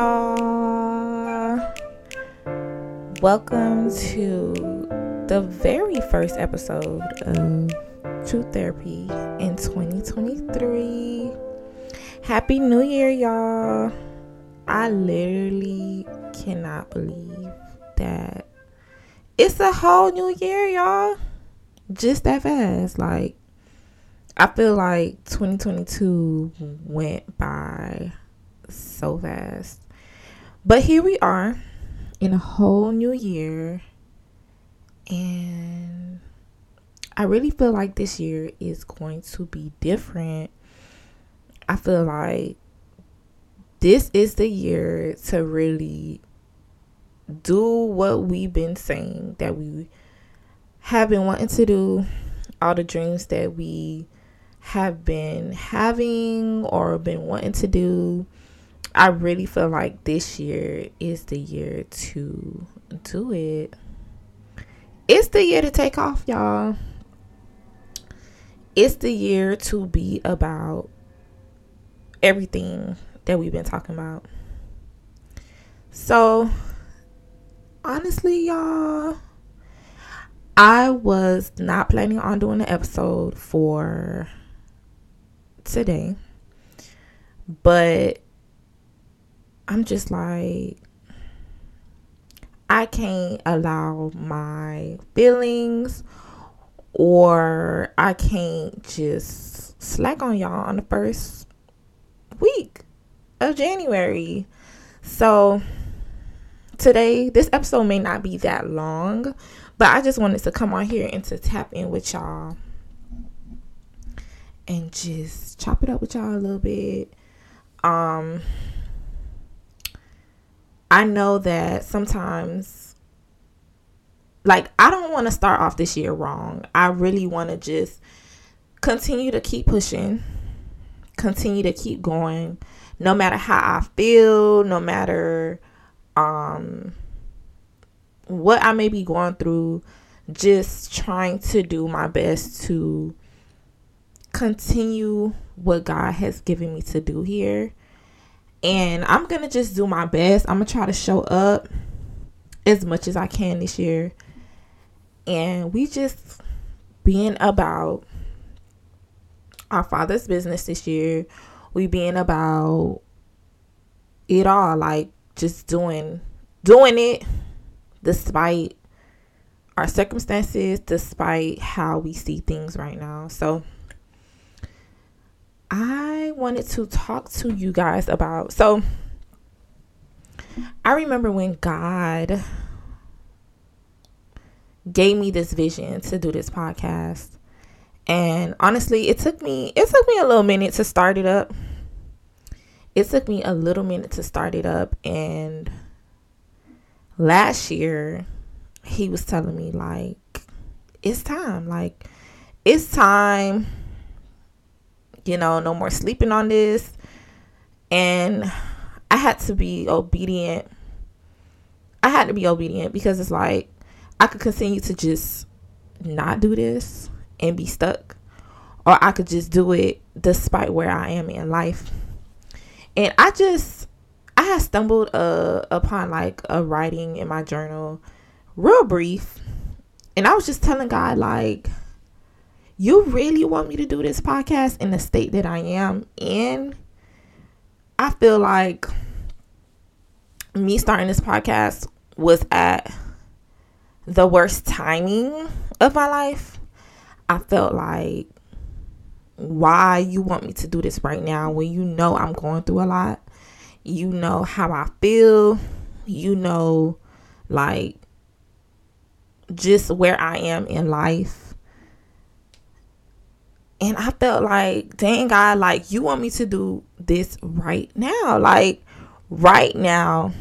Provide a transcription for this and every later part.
y'all. Welcome to the very first episode of True Therapy in 2023. Happy New Year, y'all. I literally cannot believe that it's a whole new year, y'all. Just that fast. Like, I feel like 2022 went by so fast. But here we are in a whole new year. And I really feel like this year is going to be different. I feel like this is the year to really do what we've been saying that we have been wanting to do. All the dreams that we have been having or been wanting to do. I really feel like this year is the year to do it. It's the year to take off, y'all. It's the year to be about everything that we've been talking about. So, honestly, y'all, I was not planning on doing an episode for today, but I'm just like, I can't allow my feelings, or I can't just slack on y'all on the first week of January. So today, this episode may not be that long, but I just wanted to come on here and to tap in with y'all and just chop it up with y'all a little bit. I know that sometimes, like, I don't want to start off this year wrong. I really want to just continue to keep pushing, continue to keep going, no matter how I feel, no matter what I may be going through, just trying to do my best to continue what God has given me to do here. And I'm going to just do my best. I'm going to try to show up as much as I can this year. And we just being about our Father's business this year. We being about it all, like just doing it despite our circumstances, despite how we see things right now. So I wanted to talk to you guys about, so I remember when God gave me this vision to do this podcast, and honestly, it took me a little minute to start it up. And last year he was telling me, like, it's time, you know, no more sleeping on this. And I had to be obedient. Because it's like, I could continue to just not do this and be stuck, or I could just do it despite where I am in life. And I had stumbled upon like a writing in my journal, real brief, and I was just telling God, like, you really want me to do this podcast in the state that I am in? I feel like me starting this podcast was at the worst timing of my life. I felt like, why you want me to do this right now when you know I'm going through a lot? You know how I feel. You know, like, just where I am in life. And I felt like, dang, God, like, you want me to do this right now. Like, right now,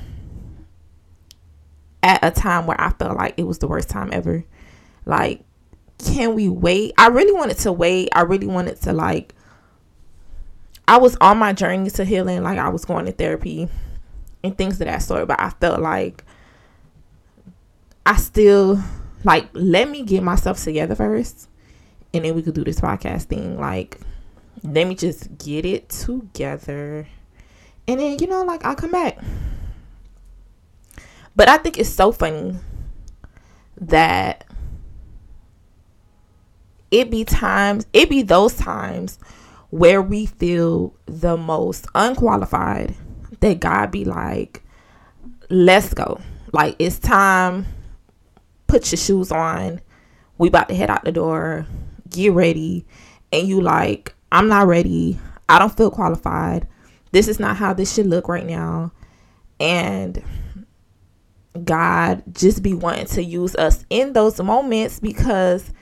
at a time where I felt like it was the worst time ever. Like, can we wait? I really wanted to wait. I really wanted to, like, I was on my journey to healing. Like, I was going to therapy and things of that sort. But I felt like I still, like, let me get myself together first, and then we could do this podcast thing. Like, let me just get it together, and then, you know, like, I'll come back. But I think it's so funny that it be those times where we feel the most unqualified that God be like, let's go. Like, it's time. Put your shoes on. We about to head out the door. Get ready. And you like, I'm not ready. I don't feel qualified. This is not how this should look right now. And God just be wanting to use us in those moments, because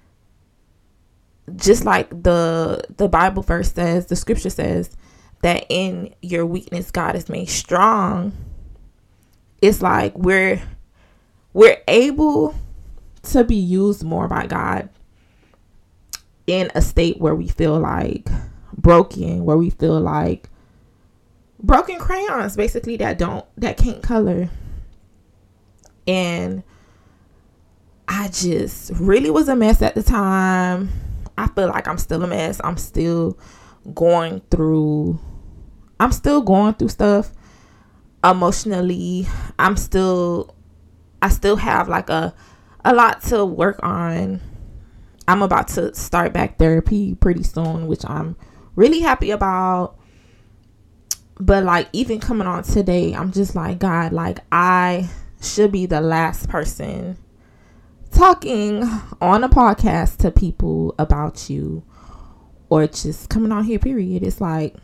just like the Bible verse says, the scripture says that in your weakness God is made strong. It's like we're able to be used more by God in a state where we feel like broken, where we feel like broken crayons, basically, that can't color. And I just really was a mess at the time. I feel like I'm still a mess. I'm still going through stuff emotionally. I still have like a lot to work on. I'm about to start back therapy pretty soon, which I'm really happy about. But like, even coming on today, I'm just like, God, like, I should be the last person talking on a podcast to people about you, or just coming on here, period. It's like,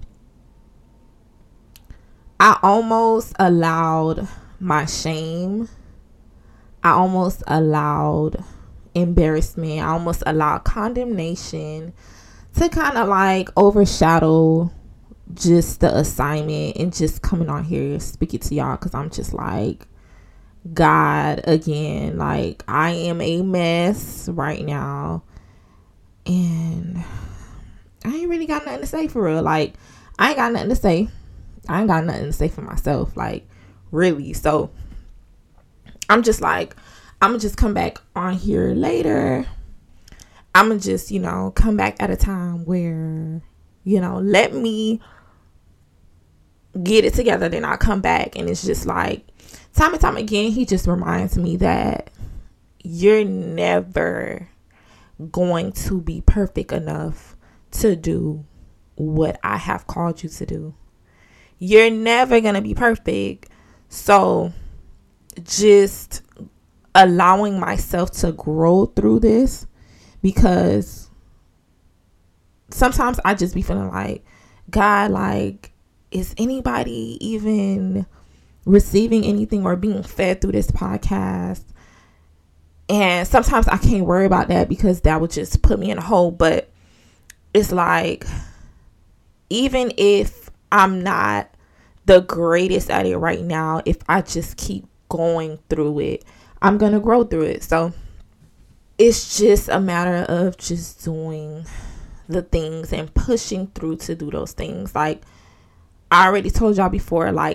I almost allowed my shame, I almost allowed embarrassment, I almost allowed condemnation to kind of like overshadow just the assignment and just coming on here speaking to y'all, because I'm just like, God, again, like, I am a mess right now, and I ain't really got nothing to say for real. Like, I ain't got nothing to say. I ain't got nothing to say for myself, like, really. So I'm just like, I'm gonna just come back on here later. I'm gonna just, come back at a time where, let me get it together. Then I'll come back, and it's just like, time and time again, he just reminds me that you're never going to be perfect enough to do what I have called you to do. You're never going to be perfect. So just allowing myself to grow through this, because sometimes I just be feeling like, God, like, is anybody even receiving anything or being fed through this podcast? And sometimes I can't worry about that, because that would just put me in a hole. But it's like, even if I'm not the greatest at it right now, if I just keep going through it, I'm gonna grow through it. So it's just a matter of just doing the things and pushing through to do those things. Like, I already told y'all before, like,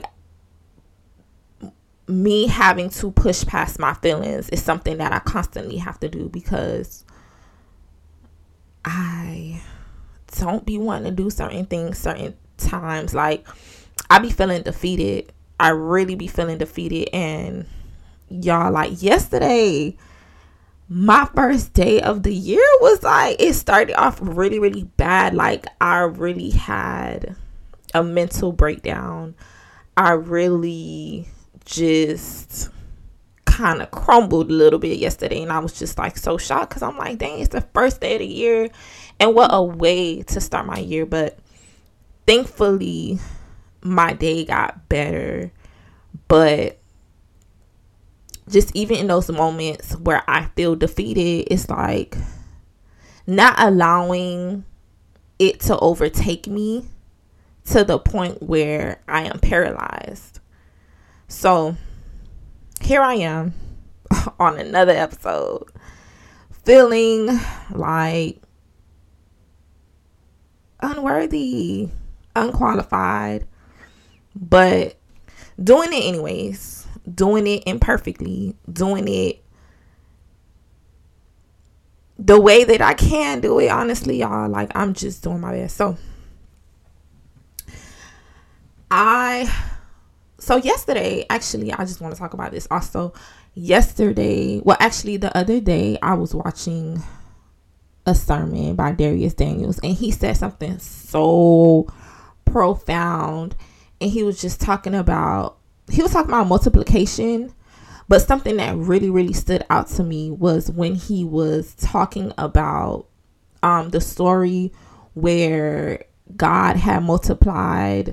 me having to push past my feelings is something that I constantly have to do, because I don't be wanting to do certain things certain times. Like, I be feeling defeated. I really be feeling defeated. And y'all, like, yesterday, my first day of the year was like, it started off really, really bad. Like, I really had a mental breakdown. I really just kind of crumbled a little bit yesterday, and I was just like so shocked, because I'm like, dang, it's the first day of the year, and what a way to start my year. But thankfully my day got better. But just even in those moments where I feel defeated, it's like not allowing it to overtake me to the point where I am paralyzed. So here I am on another episode, feeling like unworthy, unqualified, but doing it anyways, doing it imperfectly, doing it the way that I can do it. Honestly, y'all, like, I'm just doing my best. So I So yesterday, actually, I just want to talk about this also. Yesterday, well, actually, the other day, I was watching a sermon by Darius Daniels, and he said something so profound. And he was talking about multiplication, but something that really, really stood out to me was when he was talking about the story where God had multiplied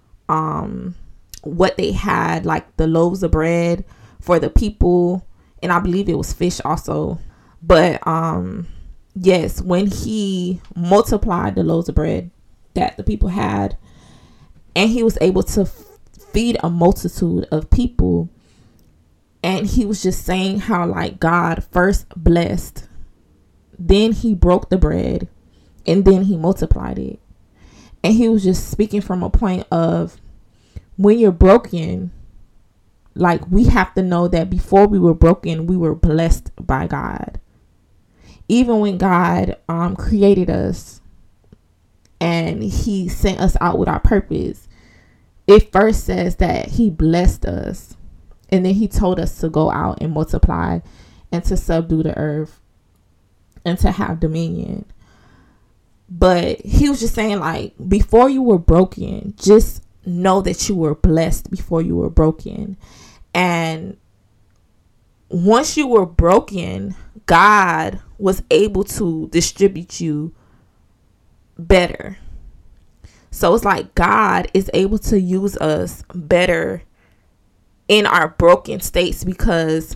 what they had, like the loaves of bread for the people, and I believe it was fish also. But yes, when he multiplied the loaves of bread that the people had, and he was able to feed a multitude of people, and he was just saying how like God first blessed, then he broke the bread, and then he multiplied it. And he was just speaking from a point of, when you're broken, like, we have to know that before we were broken, we were blessed by God. Even when God created us and he sent us out with our purpose, it first says that he blessed us, and then he told us to go out and multiply and to subdue the earth and to have dominion. But he was just saying, like, before you were broken, just know that you were blessed before you were broken. And once you were broken, God was able to distribute you better. So it's like God is able to use us better in our broken states, because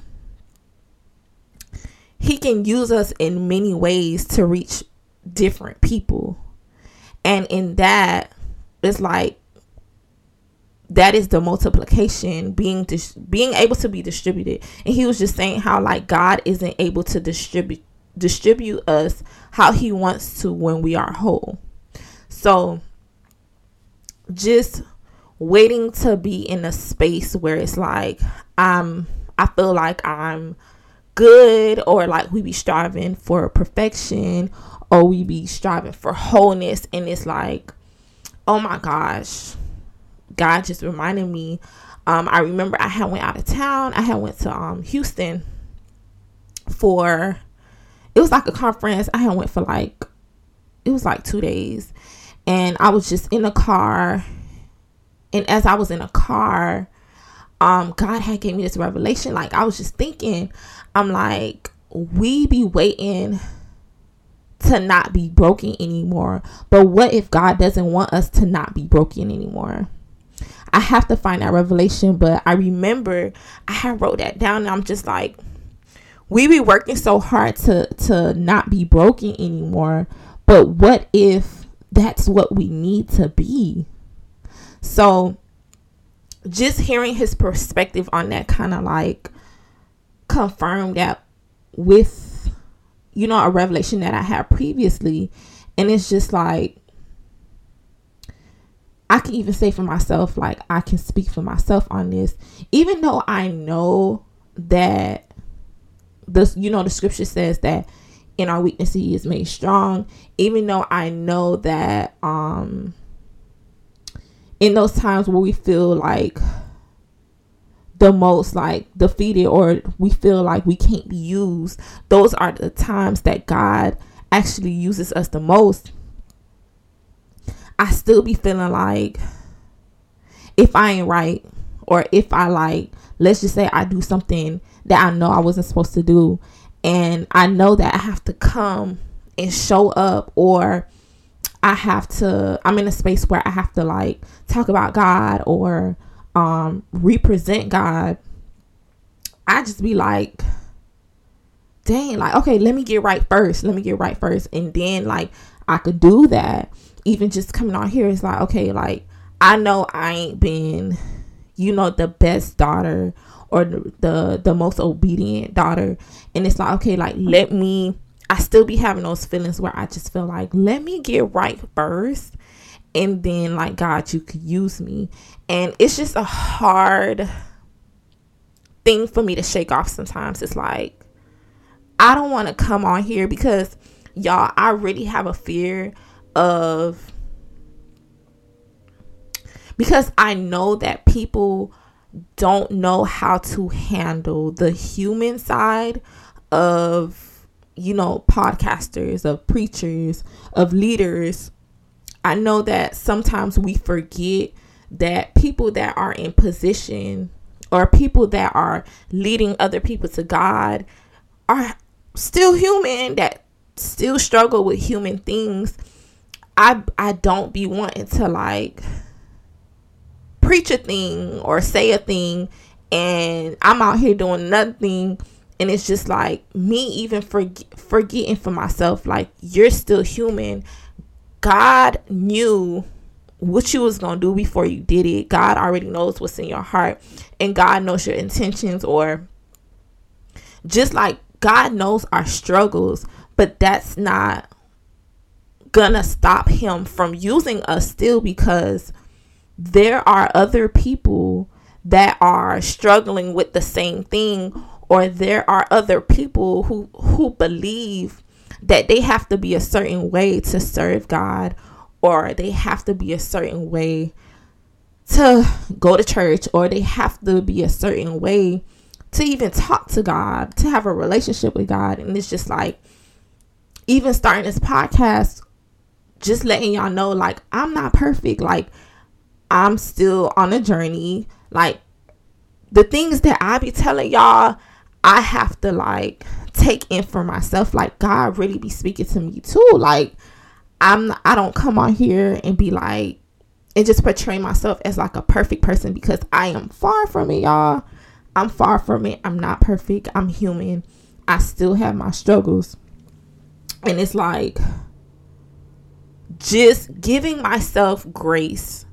he can use us in many ways to reach different people. And in that, it's like, that is the multiplication, being able to be distributed. And he was just saying how like God isn't able to distribute us how he wants to when we are whole. So just waiting to be in a space where it's like I feel like I'm good, or like we be striving for perfection, or we be striving for wholeness, and it's like, oh my gosh, God just reminded me. I remember I had went out of town. I had went to Houston for, it was like a conference. I had went for like, it was like 2 days, and I was just in a car. And as I was in a car, God had gave me this revelation. Like, I was just thinking, I'm like, we be waiting to not be broken anymore. But what if God doesn't want us to not be broken anymore? I have to find that revelation, but I remember I had wrote that down, and I'm just like, we be working so hard to not be broken anymore, but what if that's what we need to be? So just hearing his perspective on that kind of like confirmed that with, a revelation that I had previously. And it's just like, I can even say for myself, like, I can speak for myself on this, even though I know that the scripture says that in our weakness he is made strong. Even though I know that in those times where we feel like the most like defeated, or we feel like we can't be used, those are the times that God actually uses us the most. I still be feeling like, if I ain't right, or if I like, let's just say I do something that I know I wasn't supposed to do, and I know that I have to come and show up, or I'm in a space where I have to like talk about God, or represent God, I just be like, dang, like, okay, let me get right first. And then like I could do that. Even just coming on here is like, okay, like, I know I ain't been, the best daughter, or the most obedient daughter. And it's like, okay, like, I still be having those feelings where I just feel like, let me get right first, and then like, God, you could use me. And it's just a hard thing for me to shake off sometimes. It's like, I don't want to come on here because, y'all, I really have a fear of because I know that people don't know how to handle the human side of, podcasters, of preachers, of leaders. I know that sometimes we forget that people that are in position or people that are leading other people to God are still human, that still struggle with human things. I don't be wanting to like preach a thing or say a thing and I'm out here doing nothing, and it's just like me even forgetting for myself, like, you're still human. God knew what you was gonna do before you did it. God already knows what's in your heart, and God knows your intentions, or just like God knows our struggles, but that's not gonna stop him from using us still, because there are other people that are struggling with the same thing, or there are other people who believe that they have to be a certain way to serve God, or they have to be a certain way to go to church, or they have to be a certain way to even talk to God, to have a relationship with God. And it's just like, even starting this podcast, just letting y'all know, like, I'm not perfect. Like, I'm still on a journey. Like, the things that I be telling y'all, I have to like take in for myself. Like, God really be speaking to me too. Like, I don't come on here and be like, and just portray myself as like a perfect person, because I am far from it, y'all. I'm far from it. I'm not perfect. I'm human. I still have my struggles. And it's like, just giving myself grace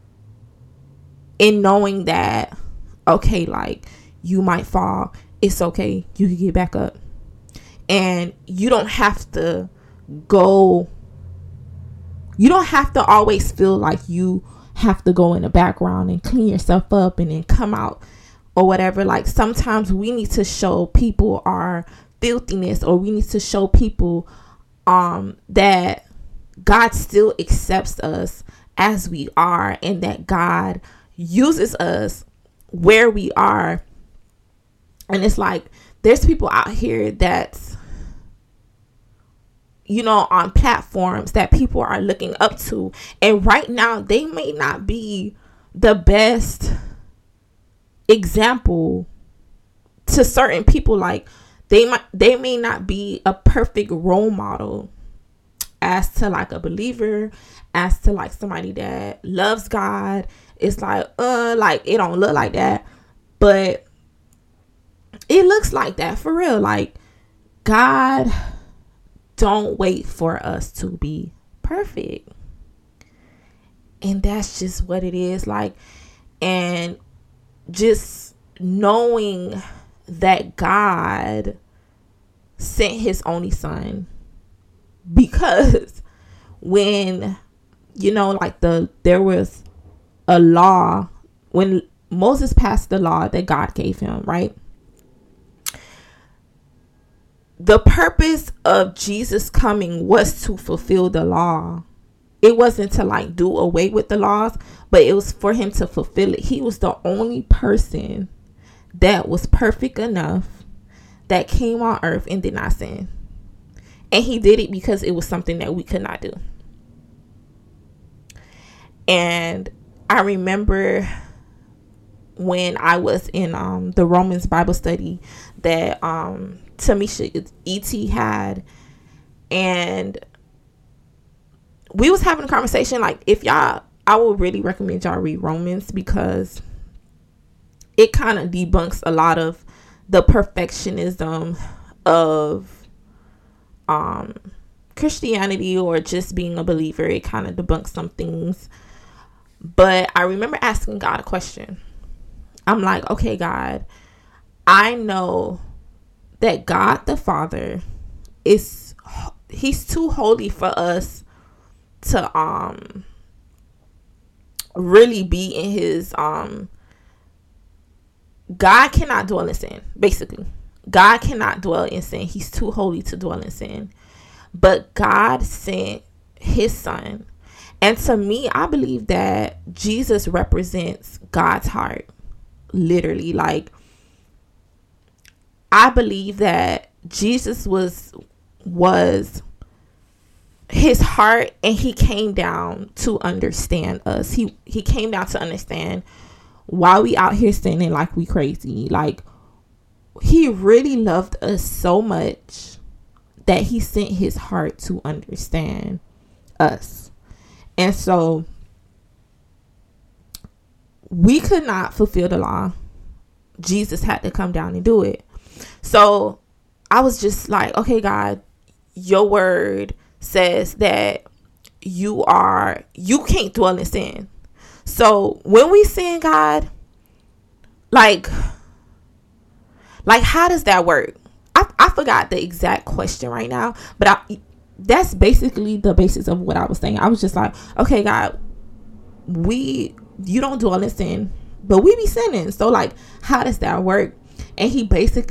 in knowing that, okay, like, you might fall. It's okay. You can get back up. And you don't have to always feel like you have to go in the background and clean yourself up and then come out or whatever. Like, sometimes we need to show people our filthiness, or we need to show people that God still accepts us as we are, and that God uses us where we are. And it's like, there's people out here that's, on platforms that people are looking up to, and right now they may not be the best example to certain people. Like, they may not be a perfect role model as to like a believer, as to like somebody that loves God. It's like it don't look like that, but it looks like that for real. Like, God don't wait for us to be perfect, and that's just what it is. Like, and just knowing that God sent his only son, because when there was a law, when Moses passed the law that God gave him, right? The purpose of Jesus coming was to fulfill the law. It wasn't to like do away with the laws, but it was for him to fulfill it. He was the only person that was perfect enough that came on earth and did not sin. And he did it because it was something that we could not do. And I remember when I was in the Romans Bible study that Tamisha E.T. had, and we was having a conversation. Like, I would really recommend y'all read Romans, because it kind of debunks a lot of the perfectionism of Christianity, or just being a believer. It kind of debunks some things. But I remember asking God a question. I'm like, okay, God, I know that God the Father he's too holy for us to really be in his God cannot dwell in sin. Basically, God cannot dwell in sin. He's too holy to dwell in sin. But God sent his son, And to me, I believe that Jesus represents God's heart. Literally, like, I believe that Jesus was his heart, and he came down to understand us. He came down to understand why we out here sinning like we crazy. Like, he really loved us so much that he sent his heart to understand us. And so we could not fulfill the law. Jesus had to come down and do it. So I was just like, okay, God, your word says that you can't dwell in sin. So when we sin, God, like how does that work? I forgot the exact question right now, but that's basically the basis of what I was saying. I was just like, okay, God, you don't dwell in sin, but we be sinning. So like, how does that work? And he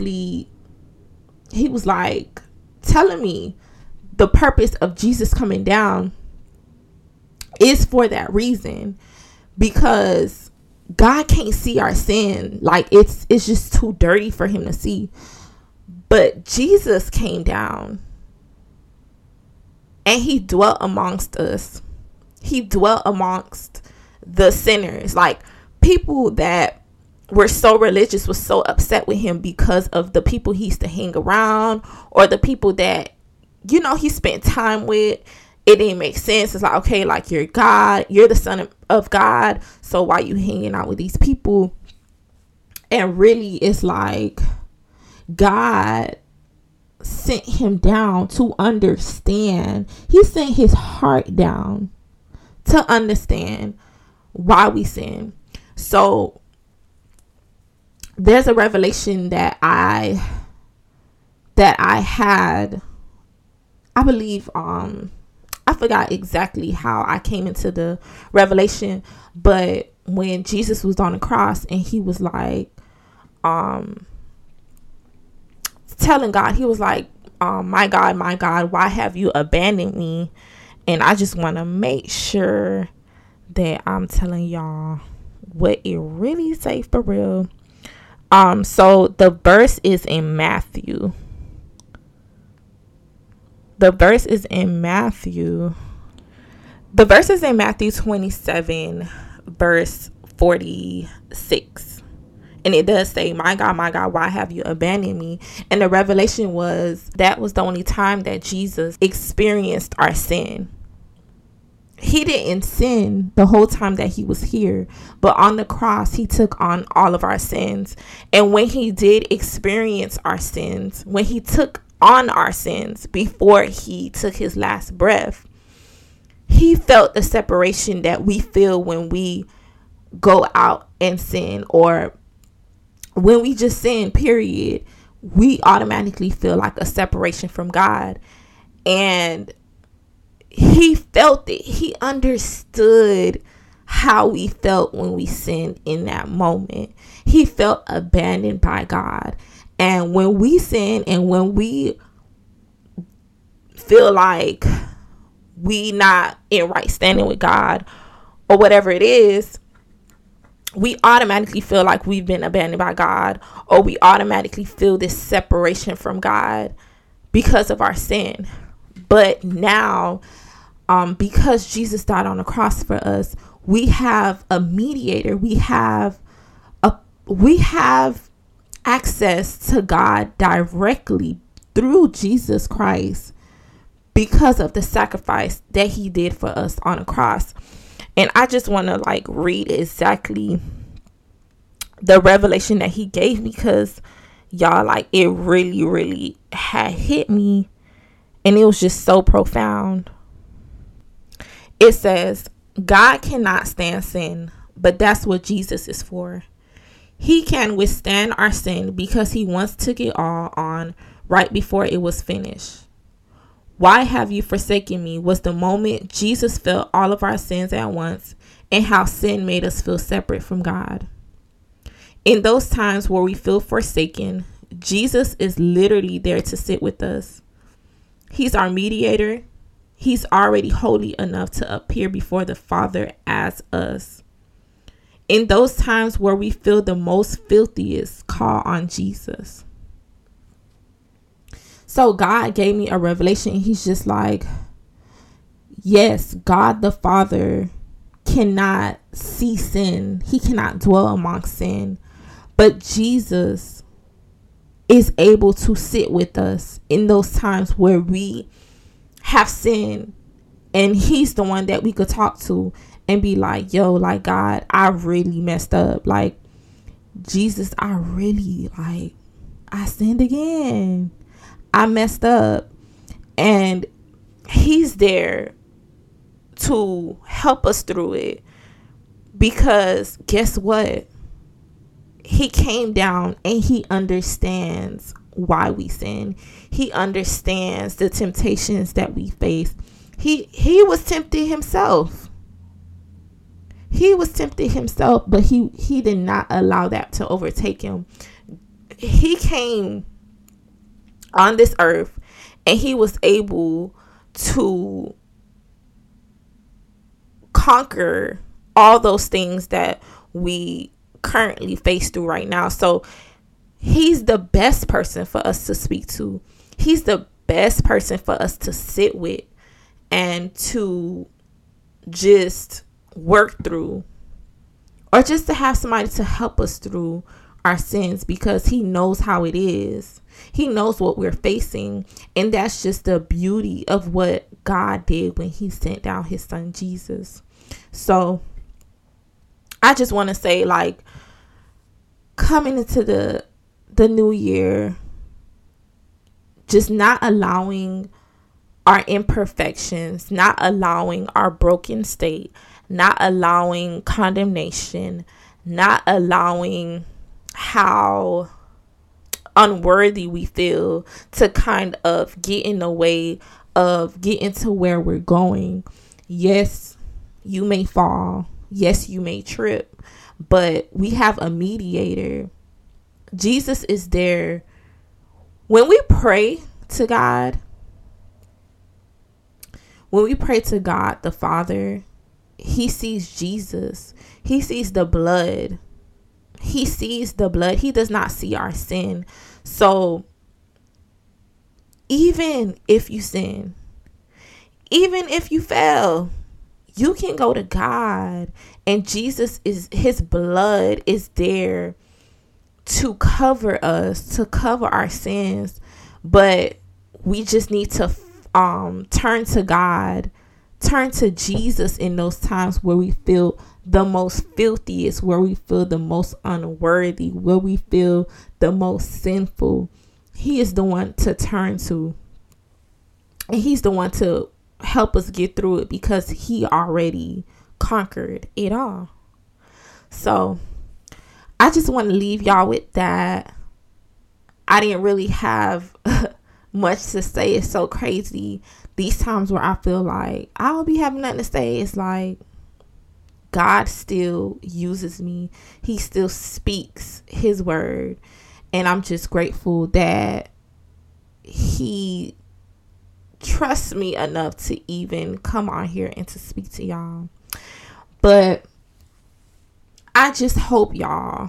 was like telling me the purpose of Jesus coming down is for that reason, because God can't see our sin. Like, it's just too dirty for him to see. But Jesus came down and he dwelt amongst us. He dwelt amongst the sinners. Like, people that were so religious was so upset with him because of the people he used to hang around, or the people that, you know, he spent time with. It didn't make sense. It's like, okay, like, you're God, you're the son of God, so why you hanging out with these people? And really, it's like God sent him down to understand. He sent his heart down to understand why we sin. So there's a revelation that I had. I believe I forgot exactly how I came into the revelation, but when Jesus was on the cross and he was like telling God, he was like, my God, why have you abandoned me? And I just want to make sure that I'm telling y'all what it really say for real. So the verse is in Matthew. The verse is in Matthew 27, verse 46. And it does say, my God, why have you abandoned me? And the revelation was, that was the only time that Jesus experienced our sin. He didn't sin the whole time that he was here, but on the cross, he took on all of our sins. And when he did experience our sins, when he took on our sins before he took his last breath, he felt the separation that we feel when we go out and sin, or when we just sin, period. We automatically feel like a separation from God. And he felt it. He understood how we felt when we sinned in that moment. He felt abandoned by God. And when we sin, and when we feel like we not in right standing with God, or whatever it is, we automatically feel like we've been abandoned by God, or we automatically feel this separation from God because of our sin. But now, because Jesus died on the cross for us, we have a mediator. We have access to God directly through Jesus Christ, because of the sacrifice that he did for us on the cross. And I just want to like read exactly the revelation that he gave me, because y'all, like, it really, really had hit me, and it was just so profound. It says, God cannot stand sin, but that's what Jesus is for. He can withstand our sin because he once took it all on right before it was finished. Why have you forsaken me was the moment Jesus felt all of our sins at once, and how sin made us feel separate from God. In those times where we feel forsaken, Jesus is literally there to sit with us. He's our mediator. He's already holy enough to appear before the Father as us. In those times where we feel the most filthiest, call on Jesus. So God gave me a revelation. He's just like, yes, God the Father cannot see sin. He cannot dwell among sin. But Jesus is able to sit with us in those times where we have sinned. And he's the one that we could talk to and be like, yo, like, God, I really messed up. Like, Jesus, I sinned again. I messed up. And he's there to help us through it. Because guess what? He came down and he understands why we sin. He understands the temptations that we face. He was tempted himself. He was tempted himself, but he did not allow that to overtake him. He came on this earth and he was able to conquer all those things that we currently face through right now. So he's the best person for us to speak to. He's the best person for us to sit with and to just work through, or just to have somebody to help us through our sins, because he knows how it is. He knows what we're facing. And that's just the beauty of what God did when he sent down his son Jesus. So I just want to say, like, coming into the new year, just not allowing our imperfections, not allowing our broken state, not allowing condemnation, not allowing how unworthy we feel to kind of get in the way of getting to where we're going. Yes, you may fall. Yes, you may trip, but we have a mediator. Jesus is there. When we pray to God, the Father, he sees Jesus. He sees the blood. He sees the blood. He does not see our sin. So even if you sin, even if you fail, you can go to God, and his blood is there to cover us, to cover our sins. But we just need to turn to God, turn to Jesus in those times where we feel the most filthiest, where we feel the most unworthy, where we feel the most sinful. He is the one to turn to, and he's the one to help us get through it, because he already conquered it all. So I just want to leave y'all with that. I didn't really have much to say. It's so crazy. These times where I feel like I don't be having nothing to say, it's like God still uses me. He still speaks his word. And I'm just grateful that he trusts me enough to even come on here and to speak to y'all. But I just hope, y'all,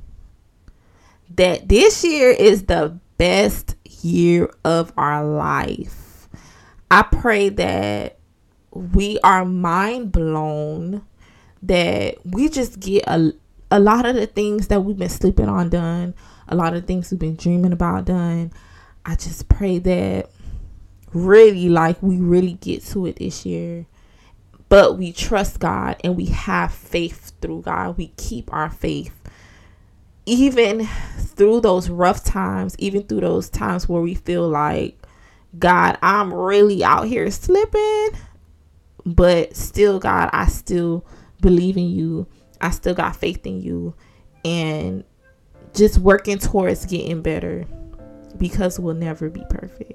that this year is the best year of our life. I pray that we are mind blown, that we just get a lot of the things that we've been sleeping on done, a lot of things we've been dreaming about done. I just pray that really, like, we really get to it this year. But we trust God and we have faith through God. We keep our faith. Even through those rough times, even through those times where we feel like, God, I'm really out here slipping. But still, God, I still believe in you. I still got faith in you. And just working towards getting better, because we'll never be perfect.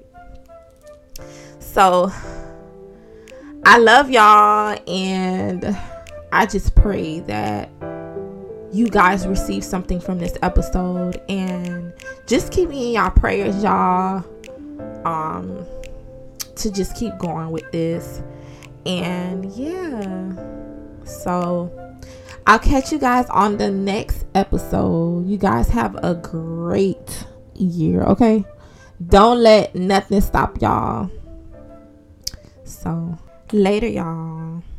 So I love y'all, and I just pray that you guys receive something from this episode, and just keep me in y'all prayers, y'all. to just keep going with this. And yeah, so I'll catch you guys on the next episode. You guys have a great year, okay? Don't let nothing stop y'all. So later, y'all.